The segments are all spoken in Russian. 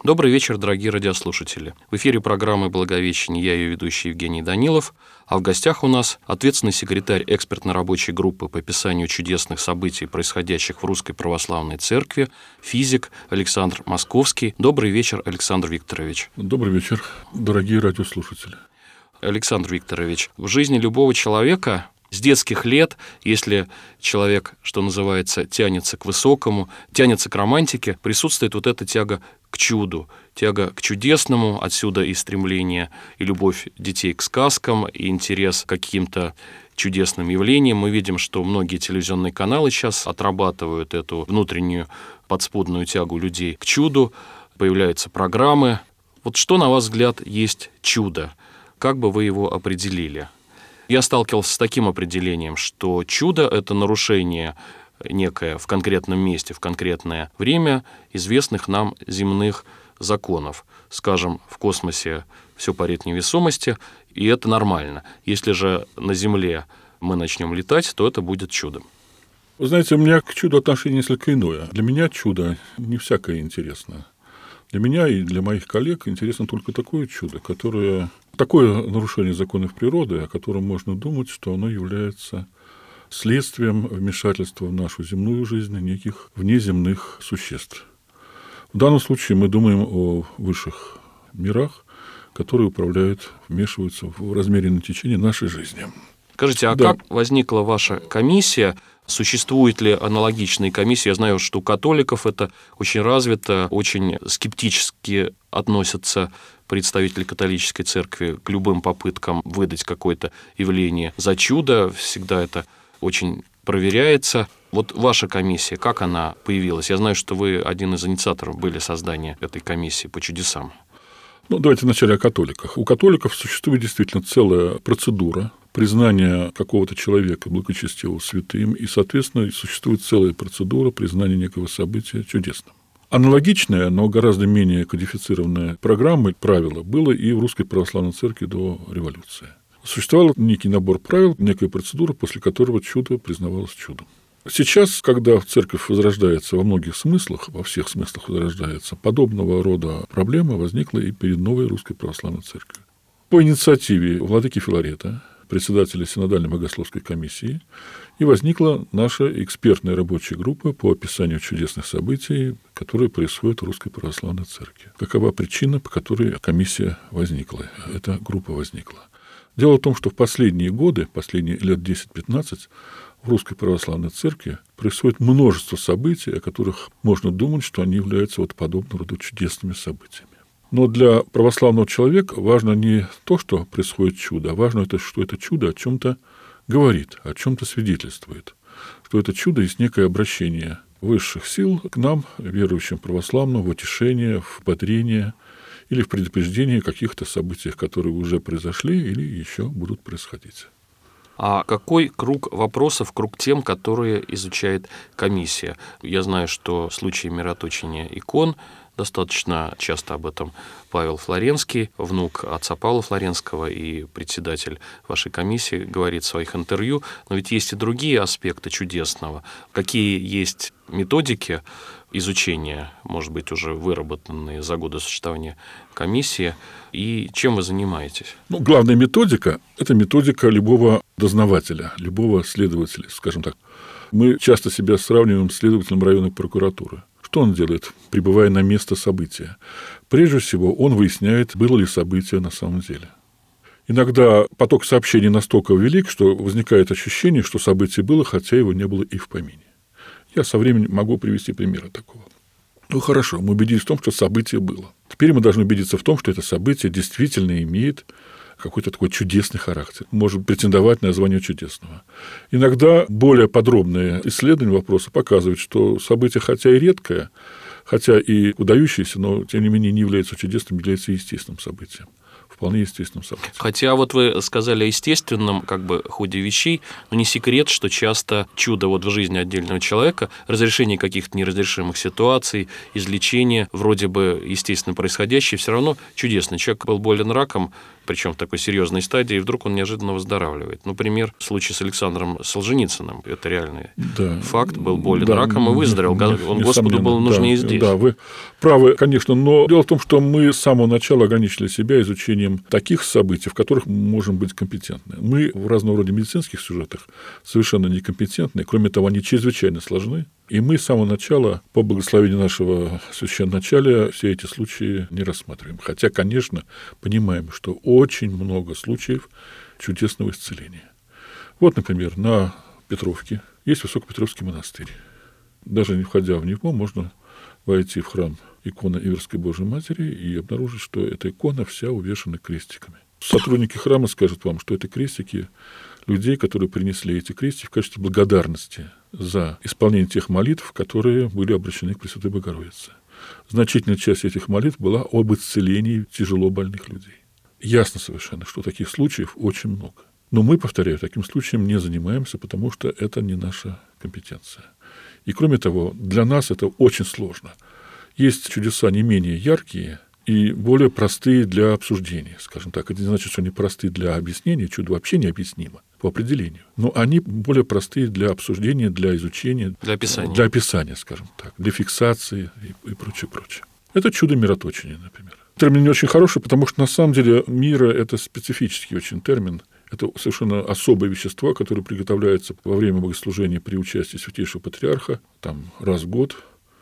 Добрый вечер, дорогие радиослушатели. В эфире программы «Благовещение» я, ее ведущий Евгений Данилов, а в гостях у нас ответственный секретарь экспертно-рабочей группы по описанию чудесных событий, происходящих в Русской Православной Церкви, физик Александр Московский. Добрый вечер, Александр Викторович. Добрый вечер, дорогие радиослушатели. Александр Викторович, в жизни любого человека с детских лет, если человек, что называется, тянется к высокому, тянется к романтике, присутствует вот эта тяга к чуду, тяга к чудесному, отсюда и стремление, и любовь детей к сказкам, и интерес к каким-то чудесным явлениям. Мы видим, что многие телевизионные каналы сейчас отрабатывают эту внутреннюю подспудную тягу людей к чуду, появляются программы. Вот что, на ваш взгляд, есть чудо? Как бы вы его определили? Я сталкивался с таким определением, что чудо – это нарушение некое в конкретном месте, в конкретное время известных нам земных законов. Скажем, в космосе все парит в невесомости, и это нормально. Если же на Земле мы начнем летать, то это будет чудом. Вы знаете, у меня к чуду отношение несколько иное. Для меня чудо не всякое интересно. Для меня и для моих коллег интересно только такое чудо, такое нарушение законов природы, о котором можно думать, что оно является следствием вмешательства в нашу земную жизнь неких внеземных существ. В данном случае мы думаем о высших мирах, которые управляют, вмешиваются в размеренное течение нашей жизни. Скажите, как возникла ваша комиссия? Существуют ли аналогичные комиссии? Я знаю, что у католиков это очень развито, очень скептически относятся представители католической церкви к любым попыткам выдать какое-то явление за чудо. Всегда это очень проверяется. Вот ваша комиссия, как она появилась? Я знаю, что вы один из инициаторов были создания этой комиссии по чудесам. Давайте вначале о католиках. У католиков существует действительно целая процедура признания какого-то человека благочестивого святым, и, соответственно, существует целая процедура признания некого события чудесным. Аналогичная, но гораздо менее кодифицированная программа, правила, было и в Русской Православной Церкви до революции. Существовал некий набор правил, некая процедура, после которого чудо признавалось чудом. Сейчас, когда церковь возрождается во многих смыслах, во всех смыслах возрождается, подобного рода проблема возникла и перед новой Русской Православной Церковью. По инициативе владыки Филарета, председателя Синодальной Богословской комиссии, и возникла наша экспертная рабочая группа по описанию чудесных событий, которые происходят в Русской Православной Церкви. Какова причина, по которой комиссия возникла, эта группа возникла? Дело в том, что в последние годы, последние лет 10-15, в Русской Православной Церкви происходит множество событий, о которых можно думать, что они являются подобного рода чудесными событиями. Но для православного человека важно не то, что происходит чудо, а важно, что это чудо о чем-то говорит, о чем-то свидетельствует, что это чудо есть некое обращение высших сил к нам, верующим православным, в утешение, в бодрение или в предупреждение о каких-то событиях, которые уже произошли или еще будут происходить. А какой круг вопросов, круг тем, которые изучает комиссия? Я знаю, что в случае мироточения икон достаточно часто об этом Павел Флоренский, внук отца Павла Флоренского и председатель вашей комиссии, говорит в своих интервью. Но ведь есть и другие аспекты чудесного. Какие есть методики изучения, может быть, уже выработанные за годы существования комиссии, и чем вы занимаетесь? Главная методика – это методика любого дознавателя, любого следователя, скажем так. Мы часто себя сравниваем с следователем районной прокуратуры. Что он делает, прибывая на место события? Прежде всего, он выясняет, было ли событие на самом деле. Иногда поток сообщений настолько велик, что возникает ощущение, что событие было, хотя его не было и в помине. Я со временем могу привести примеры такого. Хорошо, мы убедились в том, что событие было. Теперь мы должны убедиться в том, что это событие действительно имеет какой-то такой чудесный характер, может претендовать на звание чудесного. Иногда более подробные исследования вопроса показывают, что событие, хотя и редкое, хотя и выдающееся, но, тем не менее, не является чудесным, является естественным событием. Вполне естественным событием. Хотя вы сказали о естественном ходе вещей, но не секрет, что часто чудо в жизни отдельного человека, разрешение каких-то неразрешимых ситуаций, излечение, вроде бы естественно происходящее, все равно чудесно. Человек был болен раком, причем в такой серьезной стадии, и вдруг он неожиданно выздоравливает. Например, случай с Александром Солженицыным. Это реальный факт. Был болен раком и выздоровел. Он Господу был нужнее здесь. Да, вы правы, конечно. Но дело в том, что мы с самого начала ограничили себя изучением таких событий, в которых мы можем быть компетентны. Мы в разного рода медицинских сюжетах совершенно некомпетентны. Кроме того, они чрезвычайно сложны. И мы с самого начала, по благословению нашего священноначалия, все эти случаи не рассматриваем. Хотя, конечно, понимаем, что очень много случаев чудесного исцеления. Вот, например, на Петровке есть Высокопетровский монастырь. Даже не входя в него, можно войти в храм иконы Иверской Божией Матери и обнаружить, что эта икона вся увешана крестиками. Сотрудники храма скажут вам, что это крестики людей, которые принесли эти крестики в качестве благодарности за исполнение тех молитв, которые были обращены к Пресвятой Богородице. Значительная часть этих молитв была об исцелении тяжело больных людей. Ясно совершенно, что таких случаев очень много. Но мы, повторяю, таким случаем не занимаемся, потому что это не наша компетенция. И кроме того, для нас это очень сложно. Есть чудеса не менее яркие и более простые для обсуждения, скажем так. Это не значит, что они простые для объяснения, чудо вообще необъяснимо по определению. Но они более простые для обсуждения, для изучения. Для описания, скажем так, для фиксации и прочее, прочее. Это чудо мироточения, например. Термин не очень хороший, потому что на самом деле мира – это специфический очень термин. Это совершенно особое вещество, которое приготовляется во время богослужения при участии Святейшего Патриарха, там, раз в год,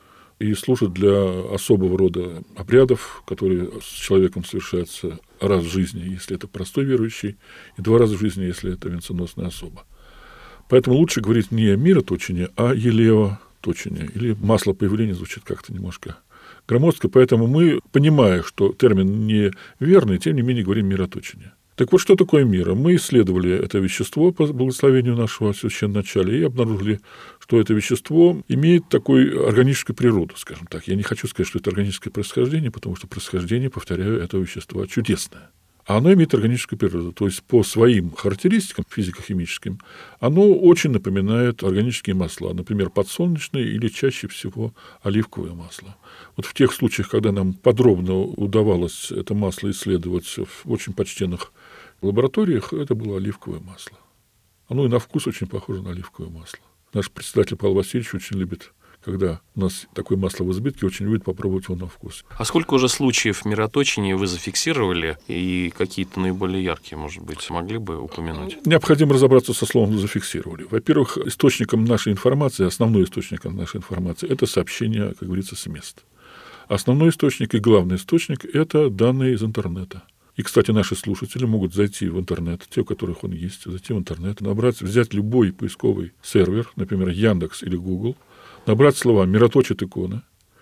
и служит для особого рода обрядов, которые с человеком совершаются раз в жизни, если это простой верующий, и 2 раза в жизни, если это венценосная особа. Поэтому лучше говорить не мироточение, а елеоточение, или масло появления звучит как-то немножко громоздко, поэтому мы, понимая, что термин неверный, тем не менее говорим мироточение. Так вот, что такое мира? Мы исследовали это вещество по благословению нашего священноначалия и обнаружили, что это вещество имеет такую органическую природу, скажем так. Я не хочу сказать, что это органическое происхождение, потому что происхождение, повторяю, этого вещества чудесное. А оно имеет органическую природу, то есть по своим характеристикам физико-химическим оно очень напоминает органические масла, например, подсолнечное или чаще всего оливковое масло. Вот в тех случаях, когда нам подробно удавалось это масло исследовать в очень почтенных лабораториях, это было оливковое масло. Оно и на вкус очень похоже на оливковое масло. Наш председатель Павел Васильевич очень любит, когда у нас такое масло в избытке, очень любит попробовать его на вкус. А сколько уже случаев мироточения вы зафиксировали, и какие-то наиболее яркие, может быть, могли бы упомянуть? Необходимо разобраться со словом «зафиксировали». Во-первых, источником нашей информации, основной источником нашей информации – это сообщения, как говорится, с мест. Основной источник и главный источник – это данные из интернета. И, кстати, наши слушатели могут зайти в интернет, те, у которых он есть, зайти в интернет, взять любой поисковый сервер, например, Яндекс или Google, набрать слова «мироточит икона»,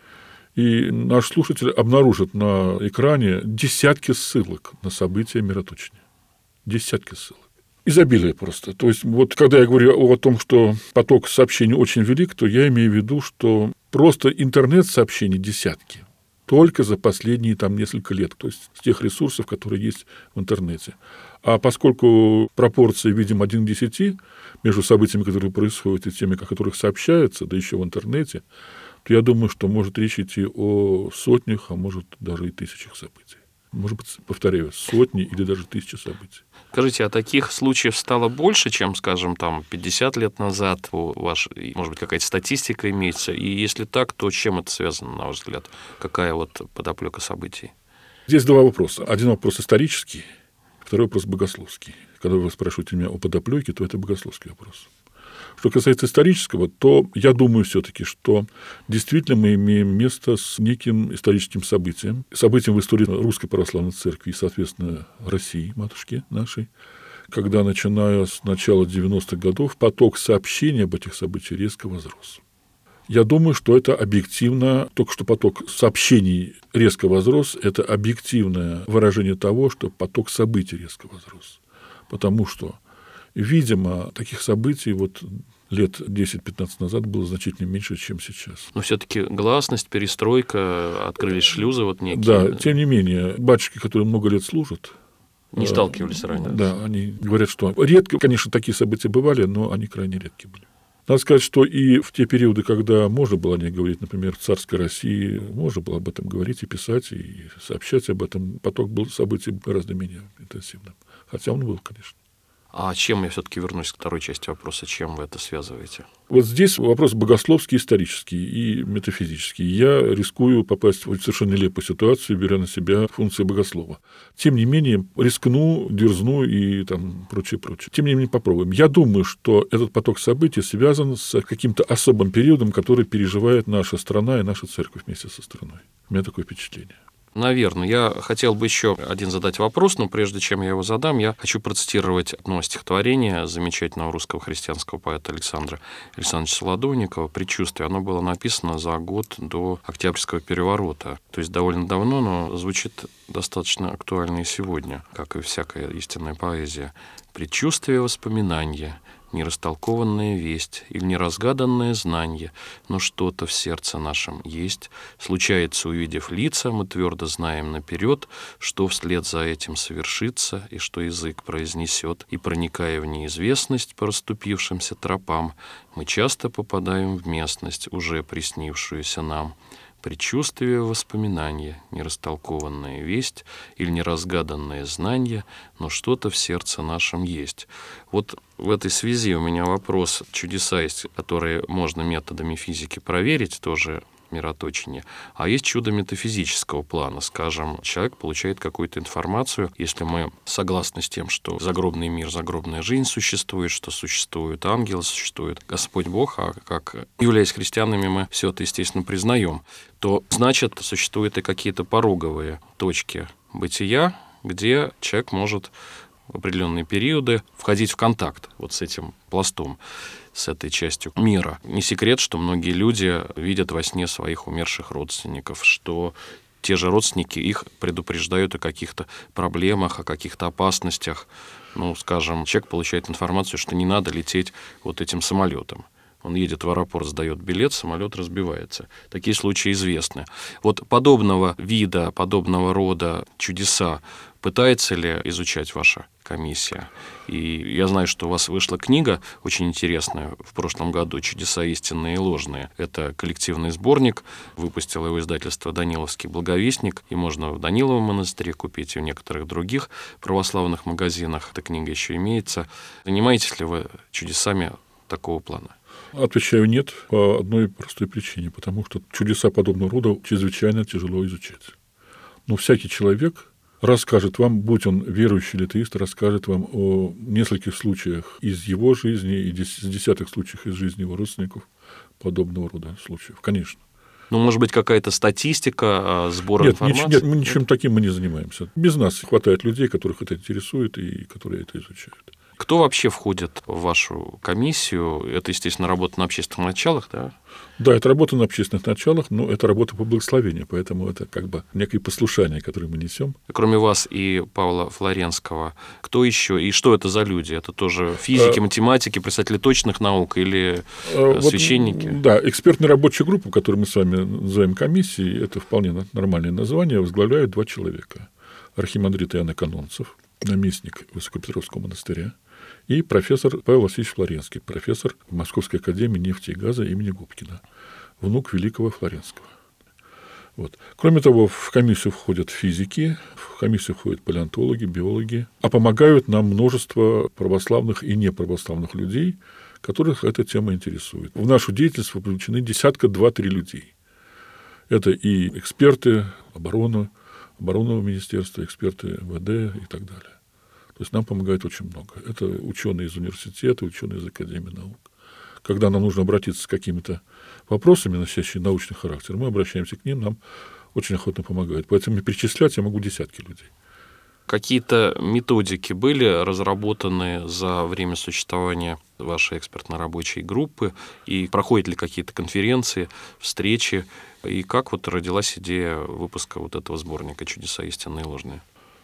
и наш слушатель обнаружит на экране десятки ссылок на события мироточения. Десятки ссылок. Изобилие просто. То есть, вот когда я говорю о том, что поток сообщений очень велик, то я имею в виду, что просто интернет-сообщений десятки. Только за последние несколько лет, то есть с тех ресурсов, которые есть в интернете. А поскольку пропорции, видим, 1 к 10 между событиями, которые происходят, и теми, о которых сообщаются, да еще в интернете, то я думаю, что может речь идти о сотнях, а может даже и тысячах событий. Может быть, повторяю, сотни или даже тысячи событий. Скажите, а таких случаев стало больше, чем, скажем, 50 лет назад? Может быть, какая-то статистика имеется? И если так, то чем это связано, на ваш взгляд? Какая подоплека событий? Здесь 2 вопроса. Один вопрос исторический, второй вопрос богословский. Когда вы спрашиваете меня о подоплеке, то это богословский вопрос. Что касается исторического, то я думаю все-таки, что действительно мы имеем место с неким историческим событием в истории Русской Православной Церкви и, соответственно, России, матушки нашей, когда, начиная с начала 90-х годов, поток сообщений об этих событиях резко возрос. Я думаю, что это объективно, только что поток сообщений резко возрос, это объективное выражение того, что поток событий резко возрос. Потому что, видимо, таких событий лет 10-15 назад было значительно меньше, чем сейчас. Но все-таки гласность, перестройка, открылись шлюзы некие. Да, тем не менее, батюшки, которые много лет служат, не сталкивались ранее. Да, они говорят, что редко, конечно, такие события бывали, но они крайне редкие были. Надо сказать, что и в те периоды, когда можно было о ней говорить, например, в царской России, можно было об этом говорить и писать, и сообщать об этом, поток был событий гораздо менее интенсивным. Хотя он был, конечно. А чем я все-таки вернусь к второй части вопроса, чем вы это связываете? Вот здесь вопрос богословский, исторический и метафизический. Я рискую попасть в совершенно нелепую ситуацию, беря на себя функции богослова. Тем не менее, рискну, дерзну и там прочее. Тем не менее, попробуем. Я думаю, что этот поток событий связан с каким-то особым периодом, который переживает наша страна и наша церковь вместе со страной. У меня такое впечатление. Наверное. Я хотел бы еще один задать вопрос, но прежде чем я его задам, я хочу процитировать одно стихотворение замечательного русского христианского поэта Александра Александровича Солодовникова «Предчувствие». Оно было написано за год до Октябрьского переворота, то есть довольно давно, но звучит достаточно актуально и сегодня, как и всякая истинная поэзия. «Предчувствие воспоминания, нерастолкованная весть или неразгаданное знание, но что-то в сердце нашем есть. Случается, увидев лица, мы твердо знаем наперед, что вслед за этим совершится и что язык произнесет. И, проникая в неизвестность по расступившимся тропам, мы часто попадаем в местность, уже приснившуюся нам. Предчувствие воспоминания, нерастолкованная весть или неразгаданное знание, но что-то в сердце нашем есть». Вот в этой связи у меня вопрос. Чудеса есть, которые можно методами физики проверить, тоже мироточение, а есть чудо метафизического плана. Скажем, человек получает какую-то информацию, если мы согласны с тем, что загробный мир, загробная жизнь существует, что существуют ангелы, существует Господь Бог, а как являясь христианами, мы все это, естественно, признаем, то, значит, существуют и какие-то пороговые точки бытия, где человек может в определенные периоды входить в контакт вот с этим пластом, с этой частью мира. Не секрет, что многие люди видят во сне своих умерших родственников, что те же родственники их предупреждают о каких-то проблемах, о каких-то опасностях. Ну, скажем, человек получает информацию, что не надо лететь вот этим самолетом. Он едет в аэропорт, сдает билет, самолет разбивается. Такие случаи известны. Вот подобного вида, подобного рода чудеса пытается ли изучать ваша комиссия? И я знаю, что у вас вышла книга очень интересная в прошлом году «Чудеса истинные и ложные». Это коллективный сборник. Выпустило его издательство «Даниловский благовестник». И можно в Даниловом монастыре купить, и в некоторых других православных магазинах. Эта книга еще имеется. Занимаетесь ли вы чудесами такого плана? Отвечаю нет по одной простой причине, потому что чудеса подобного рода чрезвычайно тяжело изучать. Но всякий человек расскажет вам, будь он верующий или атеист, расскажет вам о нескольких случаях из его жизни и десятых случаях из жизни его родственников подобного рода случаев, конечно. Ну, может быть, какая-то статистика сбора информации? Нет, мы ничем таким мы не занимаемся. Без нас хватает людей, которых это интересует и которые это изучают. Кто вообще входит в вашу комиссию? Это, естественно, работа на общественных началах, да? Да, это работа на общественных началах, но это работа по благословению, поэтому это как бы некое послушание, которое мы несем. Кроме вас и Павла Флоренского, кто еще? И что это за люди? Это тоже физики, математики, представители точных наук или священники? Да, экспертная рабочая группа, которую мы с вами называем комиссией, это вполне нормальное название, возглавляют 2 человека. Архимандрит Иоанн Канонцев, наместник Высокопетровского монастыря, и профессор Павел Васильевич Флоренский, профессор Московской академии нефти и газа имени Губкина, внук великого Флоренского. Вот. Кроме того, в комиссию входят физики, в комиссию входят палеонтологи, биологи, а помогают нам множество православных и неправославных людей, которых эта тема интересует. В нашу деятельность вовлечены 2-3 людей. Это и эксперты оборонного министерства, эксперты МВД и так далее. То есть нам помогает очень много. Это ученые из университета, ученые из Академии наук. Когда нам нужно обратиться с какими-то вопросами, носящими научный характер, мы обращаемся к ним, нам очень охотно помогают. Поэтому перечислять я могу десятки людей. Какие-то методики были разработаны за время существования вашей экспертно-рабочей группы? И проходят ли какие-то конференции, встречи? И как вот родилась идея выпуска вот этого сборника «Чудеса истинные и ложные»?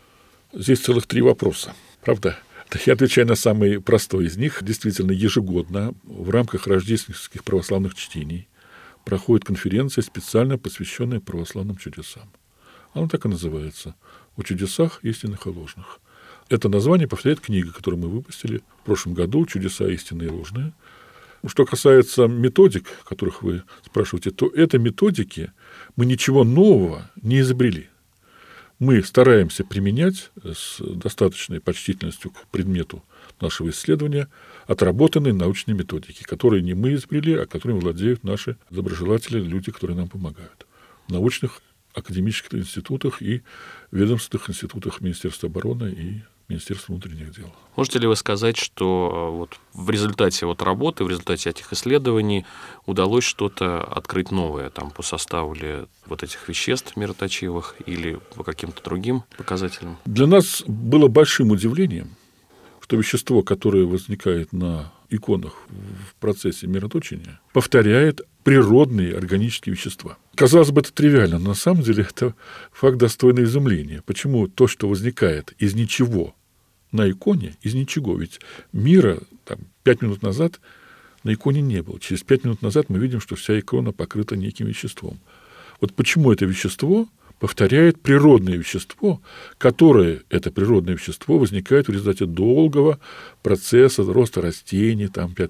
Здесь целых 3 вопроса, правда? Я отвечаю на самый простой из них. Действительно, ежегодно в рамках рождественских православных чтений проходит конференция, специально посвященная православным чудесам. Она так и называется «О чудесах истинных и ложных». Это название повторяет книга, которую мы выпустили в прошлом году «Чудеса истинные и ложные». Что касается методик, о которых вы спрашиваете, то это методики мы ничего нового не изобрели. Мы стараемся применять с достаточной почтительностью к предмету нашего исследования отработанные научные методики, которые не мы изобрели, а которыми владеют наши доброжелатели, люди, которые нам помогают. В научных академических институтах и ведомственных институтах Министерства обороны и Министерства внутренних дел. Можете ли вы сказать, что вот в результате вот работы, в результате этих исследований удалось что-то открыть новое там, по составу ли вот этих веществ мироточивых или по каким-то другим показателям? Для нас было большим удивлением, что вещество, которое возникает на иконах в процессе мироточения, повторяет природные органические вещества. Казалось бы, это тривиально, но на самом деле это факт достойный изумления. Почему то, что возникает из ничего на иконе, из ничего, ведь мира 5 минут назад на иконе не было. Через 5 минут назад мы видим, что вся икона покрыта неким веществом. Вот почему это вещество повторяет природное вещество, которое, это природное вещество, возникает в результате долгого процесса роста растений,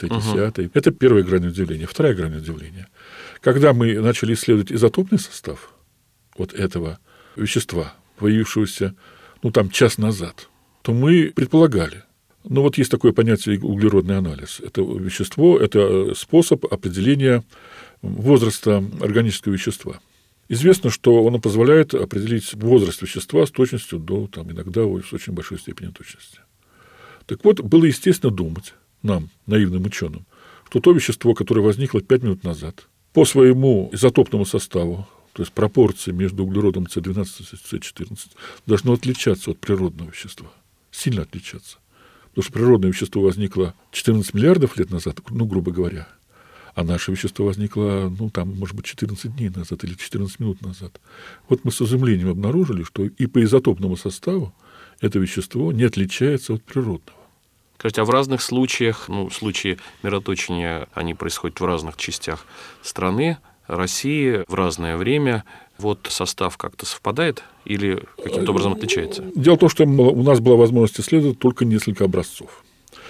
5-10. Это первая грань удивления. Вторая грань удивления. Когда мы начали исследовать изотопный состав вот этого вещества, появившегося, час назад, то мы предполагали, вот есть такое понятие углеродный анализ. Это вещество, это способ определения возраста органического вещества. Известно, что оно позволяет определить возраст вещества с точностью до, иногда с очень большой степенью точности. Так вот, было естественно думать нам, наивным ученым, что то вещество, которое возникло 5 минут назад, по своему изотопному составу, то есть пропорции между углеродом С12 и С14, должно отличаться от природного вещества, сильно отличаться. Потому что природное вещество возникло 14 миллиардов лет назад, грубо говоря, а наше вещество возникло, может быть, 14 дней назад или 14 минут назад. Вот мы с изумлением обнаружили, что и по изотопному составу это вещество не отличается от природного. Скажите, а в разных случаях, случаи мироточения, они происходят в разных частях страны, России, в разное время, состав как-то совпадает или каким-то образом отличается? Дело в том, что у нас была возможность исследовать только несколько образцов.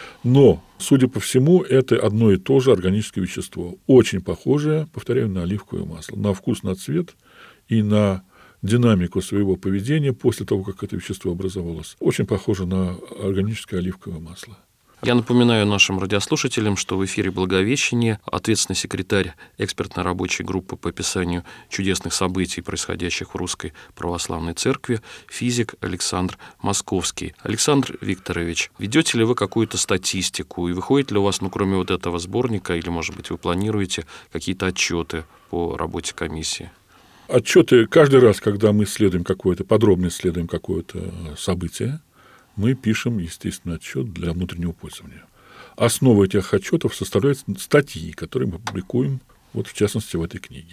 Но, судя по всему, это одно и то же органическое вещество, очень похожее, повторяю, на оливковое масло, на вкус, на цвет и на динамику своего поведения после того, как это вещество образовалось. Очень похоже на органическое оливковое масло. Я напоминаю нашим радиослушателям, что в эфире «Благовещение» ответственный секретарь экспертно-рабочей группы по описанию чудесных событий, происходящих в Русской Православной Церкви, физик Александр Московский. Александр Викторович, ведете ли вы какую-то статистику, и выходит ли у вас, кроме этого сборника, или, может быть, вы планируете какие-то отчеты по работе комиссии? Отчеты каждый раз, когда мы подробно исследуем какое-то событие, мы пишем, естественно, отчет для внутреннего пользования. Основой этих отчетов составляют статьи, которые мы публикуем, в частности, в этой книге.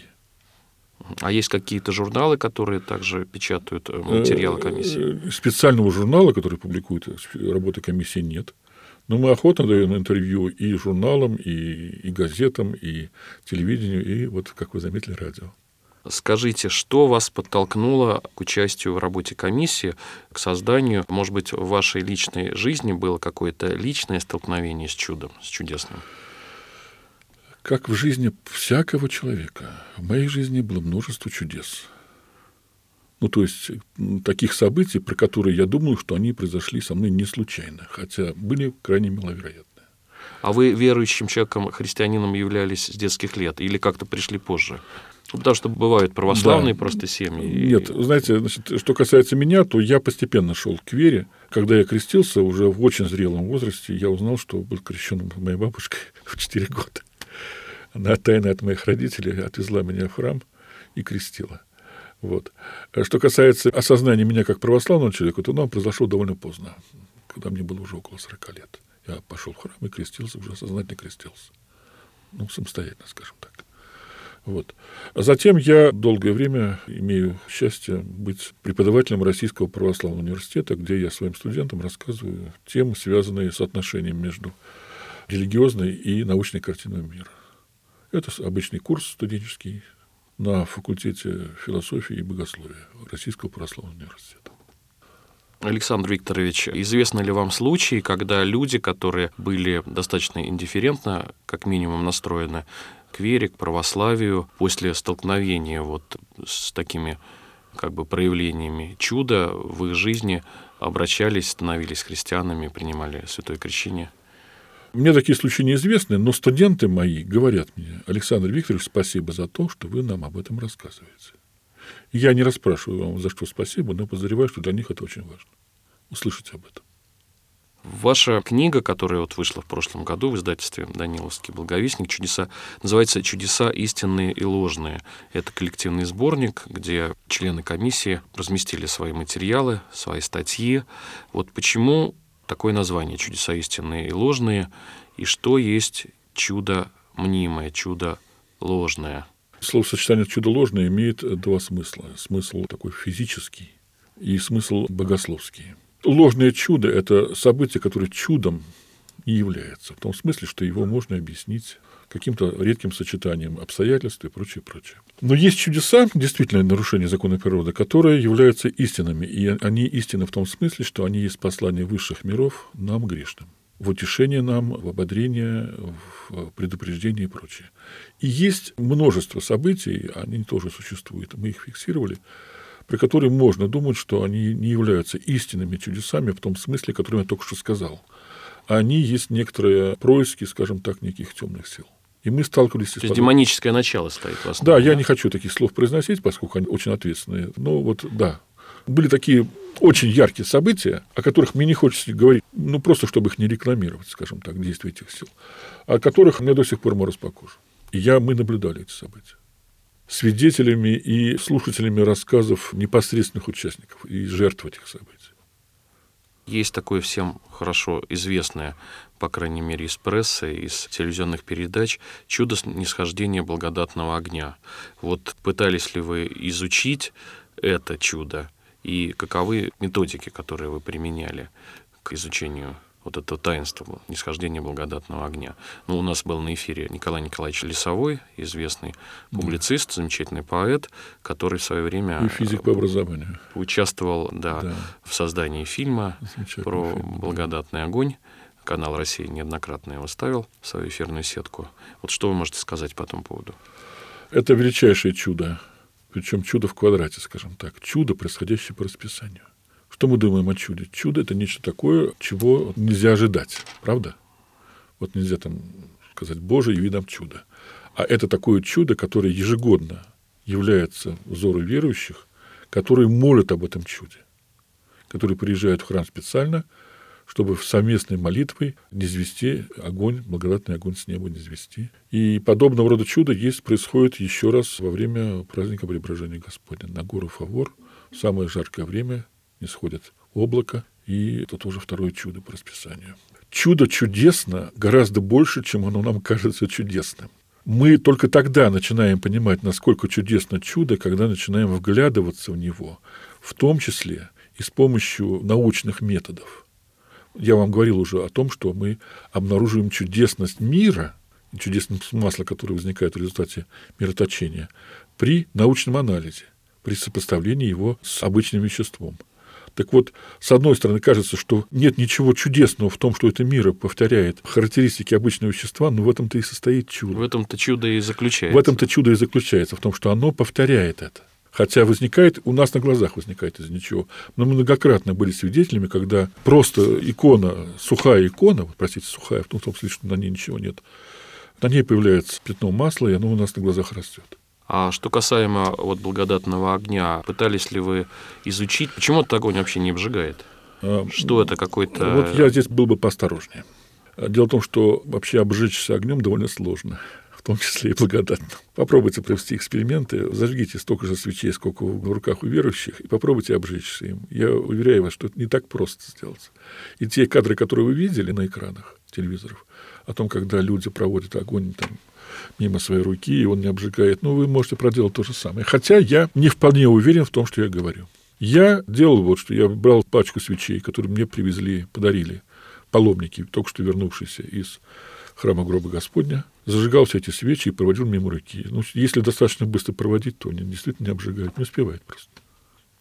А есть какие-то журналы, которые также печатают материалы комиссии? Специального журнала, который публикует работы комиссии, нет. Но мы охотно даем интервью и журналам, и газетам, и телевидению, и, как вы заметили, радио. Скажите, что вас подтолкнуло к участию в работе комиссии, к созданию? Может быть, в вашей личной жизни было какое-то личное столкновение с чудом, с чудесным? Как в жизни всякого человека, в моей жизни было множество чудес. То есть, таких событий, про которые я думаю, что они произошли со мной не случайно, хотя были крайне маловероятны. А вы верующим человеком, христианином являлись с детских лет или как-то пришли позже? Потому что бывают православные просто семьи. Нет, знаете, что касается меня, то я постепенно шел к вере. Когда я крестился уже в очень зрелом возрасте, я узнал, что был крещен моей бабушкой в 4 года. Она тайно от моих родителей отвезла меня в храм и крестила. Что касается осознания меня как православного человека, то оно произошло довольно поздно, когда мне было уже около 40 лет. Я пошел в храм и крестился, уже сознательно крестился. Самостоятельно, скажем так. А затем я долгое время имею счастье быть преподавателем Российского православного университета, где я своим студентам рассказываю темы, связанные с отношением между религиозной и научной картиной мира. Это обычный курс студенческий на факультете философии и богословия Российского православного университета. Александр Викторович, известны ли вам случаи, когда люди, которые были достаточно индифферентно, как минимум, настроены к вере, к православию, после столкновения вот с такими как бы проявлениями чуда в их жизни обращались, становились христианами, принимали святое крещение? Мне такие случаи неизвестны, но студенты мои говорят мне: Александр Викторович, спасибо за то, что вы нам об этом рассказываете. Я не расспрашиваю вам, за что спасибо, но подозреваю, что для них это очень важно. Услышать об этом. Ваша книга, которая вот вышла в прошлом году в издательстве «Даниловский благовестник», «Чудеса», называется «Чудеса истинные и ложные». Это коллективный сборник, где члены комиссии разместили свои материалы, свои статьи. Вот почему такое название «Чудеса истинные и ложные», и что есть чудо мнимое, чудо ложное? Словосочетание «чудо ложное» имеет два смысла. Смысл такой физический и смысл богословский. Ложное чудо – это событие, которое чудом не является, в том смысле, что его можно объяснить каким-то редким сочетанием обстоятельств и прочее, прочее. Но есть чудеса, действительно нарушение закона природы, которые являются истинными, и они истинны в том смысле, что они есть послание высших миров нам, грешным, в утешение нам, в ободрение, в предупреждение и прочее. И есть множество событий, они тоже существуют, мы их фиксировали, при которых можно думать, что они не являются истинными чудесами в том смысле, который я только что сказал. Они есть некоторые происки, скажем так, неких темных сил. И мы сталкивались с... То есть демоническое начало стоит в основе. Да, я не хочу таких слов произносить, поскольку они очень ответственные. Но вот, да, были такие очень яркие события, о которых мне не хочется говорить, ну, просто чтобы их не рекламировать, скажем так, действия этих сил, о которых мне до сих пор мороз по коже. И мы наблюдали эти события свидетелями и слушателями рассказов непосредственных участников и жертв этих событий. Есть такое всем хорошо известное, по крайней мере, из прессы, из телевизионных передач, чудо нисхождения благодатного огня. Вот пытались ли вы изучить это чудо, и каковы методики, которые вы применяли к изучению вот этого таинства нисхождения благодатного огня? Ну, у нас был на эфире Николай Николаевич Лесовой, известный публицист, замечательный поэт, который в свое время... И физик по образованию. Участвовал, в создании фильма про благодатный огонь. Канал «Россия» неоднократно его ставил в свою эфирную сетку. Вот что вы можете сказать по этому поводу? Это величайшее чудо, причем чудо в квадрате, скажем так. Чудо, происходящее по расписанию. Что мы думаем о чуде? Чудо – это нечто такое, чего нельзя ожидать, правда? Вот нельзя там сказать: «Боже, яви нам чудо». А это такое чудо, которое ежегодно является взору верующих, которые молят об этом чуде, которые приезжают в храм специально, чтобы совместной молитвой низвести огонь, благодатный огонь с неба низвести. И подобного рода чудо происходит еще раз во время праздника Преображения Господня. На гору Фавор в самое жаркое время нисходит облако, и это тоже второе чудо по расписанию. Чудо чудесно гораздо больше, чем оно нам кажется чудесным. Мы только тогда начинаем понимать, насколько чудесно чудо, когда начинаем вглядываться в него, в том числе и с помощью научных методов. Я вам говорил уже о том, что мы обнаруживаем чудесность мира, чудесность масла, которое возникает в результате мироточения, при научном анализе, при сопоставлении его с обычным веществом. Так вот, с одной стороны, кажется, что нет ничего чудесного в том, что это мир повторяет характеристики обычного вещества, но в этом-то и состоит чудо. В этом-то чудо и заключается. В этом-то чудо и заключается, в том, что оно повторяет это. Хотя возникает, у нас на глазах возникает из ничего. Но мы многократно были свидетелями, когда просто икона, сухая икона, сухая, в том смысле, что на ней ничего нет, на ней появляется пятно масла, и оно у нас на глазах растет. А что касаемо благодатного огня, пытались ли вы изучить, почему этот огонь вообще не обжигает? Что это какой-то... Вот я здесь был бы поосторожнее. Дело в том, что вообще обжечься огнем довольно сложно, в том числе и благодатным. Попробуйте провести эксперименты, зажгите столько же свечей, сколько в руках у верующих, и попробуйте обжечься им. Я уверяю вас, что это не так просто сделать. И те кадры, которые вы видели на экранах телевизоров, о том, когда люди проводят огонь там мимо своей руки, и он не обжигает, вы можете проделать то же самое. Хотя я не вполне уверен в том, что я говорю. Я делал вот что. Я брал пачку свечей, которые мне подарили паломники, только что вернувшиеся из храма гроба Господня, зажигал все эти свечи и проводил мимо руки. Если достаточно быстро проводить, то они действительно не обжигают, не успевает просто.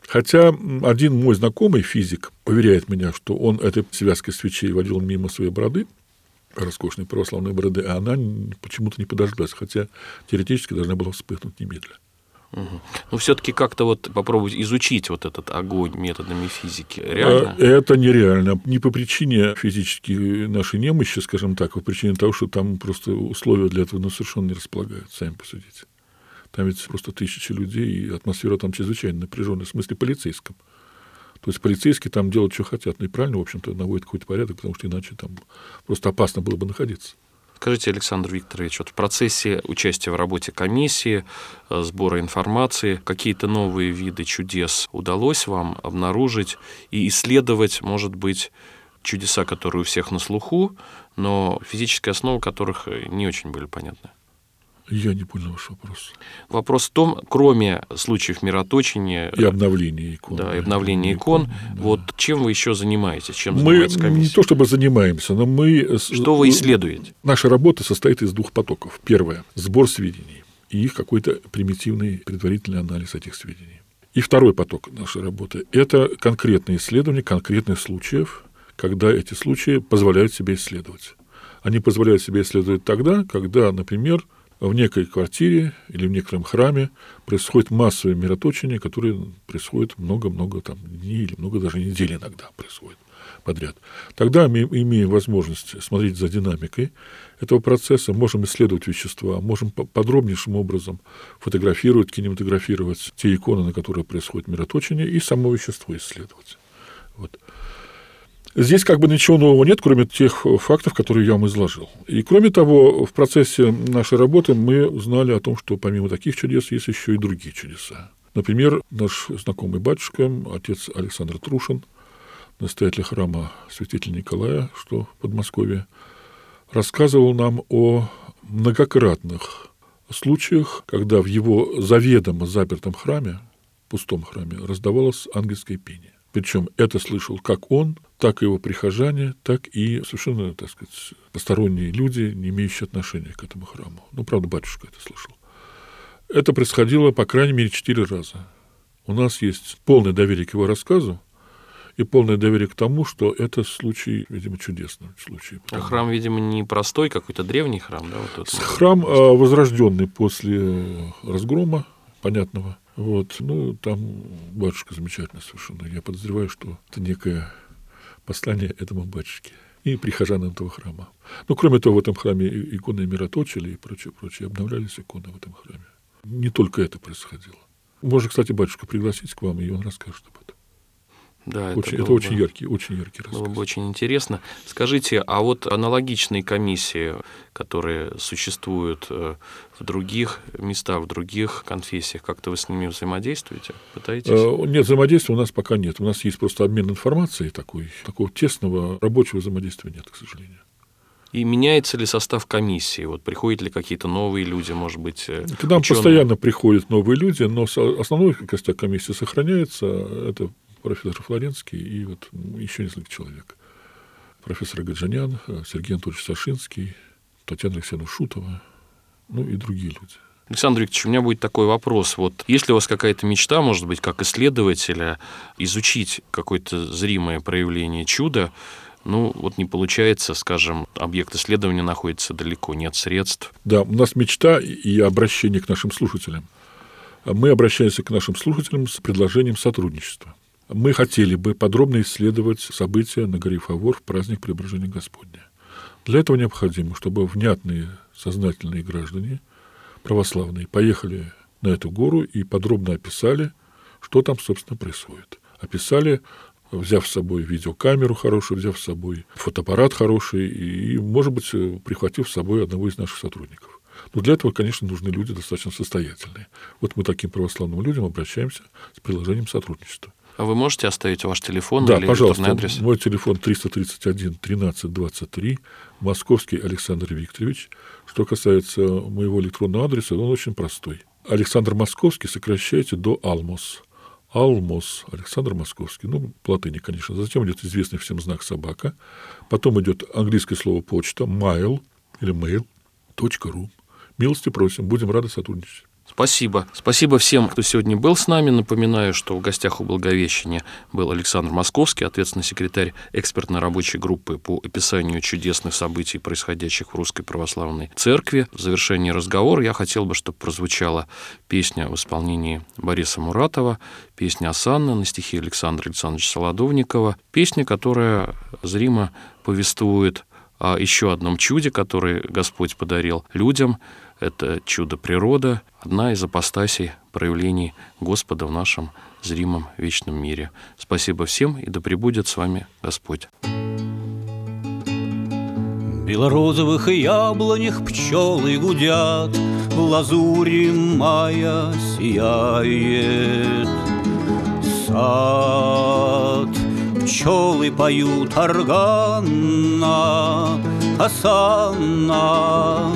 Хотя один мой знакомый физик уверяет меня, что он этой связкой свечей водил мимо своей бороды, роскошной православной бороды, а она почему-то не подожглась, хотя теоретически должна была вспыхнуть немедленно. Ну, все-таки как-то вот попробовать изучить вот этот огонь методами физики. Реально? Это нереально. Не по причине физически нашей немощи, скажем так, а по причине того, что там просто условия для этого совершенно не располагают, сами посудите. Там ведь просто тысячи людей, и атмосфера там чрезвычайно напряженная, в смысле полицейском. То есть полицейские там делают, что хотят. Ну и правильно, в общем-то, наводят какой-то порядок, потому что иначе там просто опасно было бы находиться. Скажите, Александр Викторович, вот в процессе участия в работе комиссии, сбора информации, какие-то новые виды чудес удалось вам обнаружить и исследовать, может быть, чудеса, которые у всех на слуху, но физическая основа которых не очень были понятны? Я не понял ваш вопрос. Вопрос в том, кроме случаев мироточения и обновления икон. Да, и обновления икон. Да. Вот чем вы еще занимаетесь? Чем мы занимается комиссия? Не то чтобы занимаемся, но мы... Что вы исследуете? Наша работа состоит из двух потоков. Первое – сбор сведений и их какой-то примитивный предварительный анализ этих сведений. И второй поток нашей работы – это конкретные исследования конкретных случаев, когда эти случаи позволяют себе исследовать. Они позволяют себе исследовать тогда, когда, например, в некой квартире или в некотором храме происходит массовое мироточение, которое происходит много-много там дней или много даже недель иногда происходит подряд. Тогда мы имеем возможность смотреть за динамикой этого процесса, можем исследовать вещества, можем подробнейшим образом фотографировать, кинематографировать те иконы, на которые происходит мироточение, и само вещество исследовать. Вот. Здесь как бы ничего нового нет, кроме тех фактов, которые я вам изложил. И кроме того, в процессе нашей работы мы узнали о том, что помимо таких чудес есть еще и другие чудеса. Например, наш знакомый батюшка, отец Александр Трушин, настоятель храма святителя Николая, что в Подмосковье, рассказывал нам о многократных случаях, когда в его заведомо запертом храме, пустом храме, раздавалось ангельское пение. Причем это слышал как он, так и его прихожане, так и совершенно, так сказать, посторонние люди, не имеющие отношения к этому храму. Ну, правда, батюшка это слышал. Это происходило, по крайней мере, 4 раза. У нас есть полное доверие к его рассказу и полное доверие к тому, что это случай, видимо, чудесный случай. А храм, видимо, не простой, какой-то древний храм, да? Вот храм возрожденный после разгрома, понятного. Вот, ну, там батюшка замечательно совершенно. Я подозреваю, что это некое послание этому батюшке и прихожанам этого храма. Ну, кроме того, в этом храме иконы мироточили и прочее, обновлялись иконы в этом храме. Не только это происходило. Можно, кстати, батюшку пригласить к вам, и он расскажет об этом. Да, это очень яркий рассказ. Было бы очень интересно. Скажите, а вот аналогичные комиссии, которые существуют в других местах, в других конфессиях, как-то вы с ними взаимодействуете? Пытаетесь? Нет, взаимодействия у нас пока нет. У нас есть просто обмен информацией такой. Такого тесного рабочего взаимодействия нет, к сожалению. И меняется ли состав комиссии? Вот приходят ли какие-то новые люди, может быть, к нам постоянно приходят новые люди, но основной костяк комиссии сохраняется. Это профессор Флоренский и вот еще несколько человек. Профессор Гаджанян, Сергей Анатольевич Сашинский, Татьяна Алексеевна Шутова, ну и другие люди. Александр Викторович, у меня будет такой вопрос. Вот есть ли у вас какая-то мечта, может быть, как исследователя, изучить какое-то зримое проявление чуда? Ну, вот не получается, скажем, объект исследования находится далеко, нет средств. Да, у нас мечта и обращение к нашим слушателям. Мы обращаемся к нашим слушателям с предложением сотрудничества. Мы хотели бы подробно исследовать события на горе Фавор в праздник Преображения Господня. Для этого необходимо, чтобы внятные, сознательные граждане, православные, поехали на эту гору и подробно описали, что там, собственно, происходит. Описали, взяв с собой видеокамеру хорошую, взяв с собой фотоаппарат хороший и, может быть, прихватив с собой одного из наших сотрудников. Но для этого, конечно, нужны люди достаточно состоятельные. Вот мы таким православным людям обращаемся с предложением сотрудничества. А вы можете оставить ваш телефон или электронный адрес? Мой телефон 331 13 23, Московский Александр Викторович. Что касается моего электронного адреса, он очень простой. Александр Московский сокращайте до Алмос. Алмос, Александр Московский, ну, по латыни, конечно. Затем идет известный всем знак собака. Потом идет английское слово почта, mail или mail.ru. Милости просим, будем рады сотрудничать. Спасибо. Спасибо всем, кто сегодня был с нами. Напоминаю, что в гостях у Благовещения был Александр Московский, ответственный секретарь экспертной рабочей группы по описанию чудесных событий, происходящих в Русской Православной Церкви. В завершении разговора я хотел бы, чтобы прозвучала песня в исполнении Бориса Муратова, песня «Осанна» на стихи Александра Александровича Солодовникова, песня, которая зримо повествует о еще одном чуде, которое Господь подарил людям. Это чудо природа, одна из апостасий проявлений Господа в нашем зримом вечном мире. Спасибо всем, и да пребудет с вами Господь. В белорозовых яблонях пчелы гудят, в лазури мая сияет сад. Пчелы поют органно, осанна,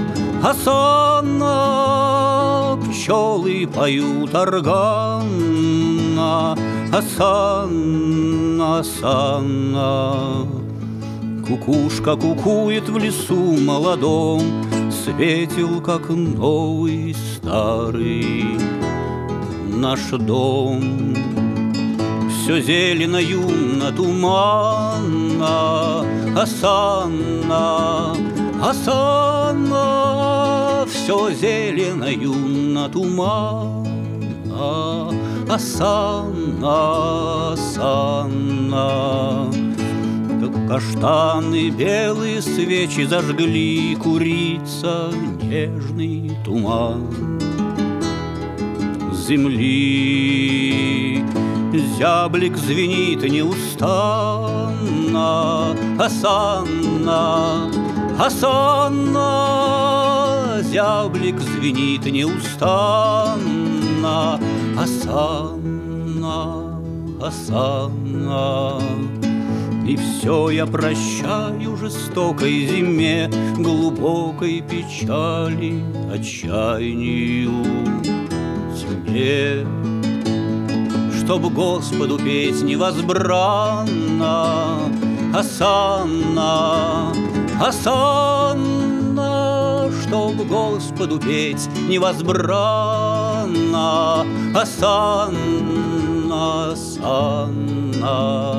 осанна. Пчелы поют органно, осанна, осанна. Кукушка кукует в лесу молодом, светел, как новый старый наш дом. Все зелено, юно, туманно, осанна, осанна. Все зелено, юно, туманно, осанна, осанна. Каштаны белые свечи зажгли, курица нежный туман земли. Зяблик звенит неустанно, осанна, осанна. Зяблик звенит неустанно, осанна, осанна. И все я прощаю жестокой зиме, глубокой печали, отчаянию, тьме. Чтоб Господу петь невозбранно, осанна, осанна. Чтоб Господу петь невозбранно, осанна, осанна.